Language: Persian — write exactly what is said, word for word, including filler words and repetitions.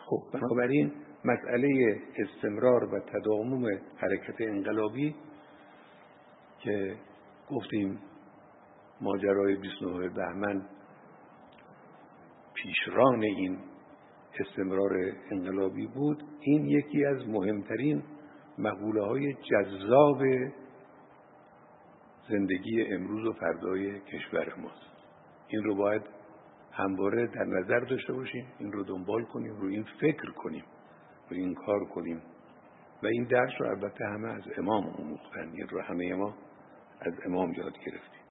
خب بنابراین مسئله استمرار و تداوم حرکت انقلابی که گفتیم ماجرای بیست و نهم بهمن پیشران این استمرار انقلابی بود، این یکی از مهمترین مقوله های جذاب زندگی امروز و فردای کشور ماست. این رو باید همواره در نظر داشته باشیم، این رو دنبال کنیم، رو این فکر کنیم، رو این کار کنیم. و این درس رو البته همه از امام آموختن، این رو همه ما از امام یاد گرفتیم.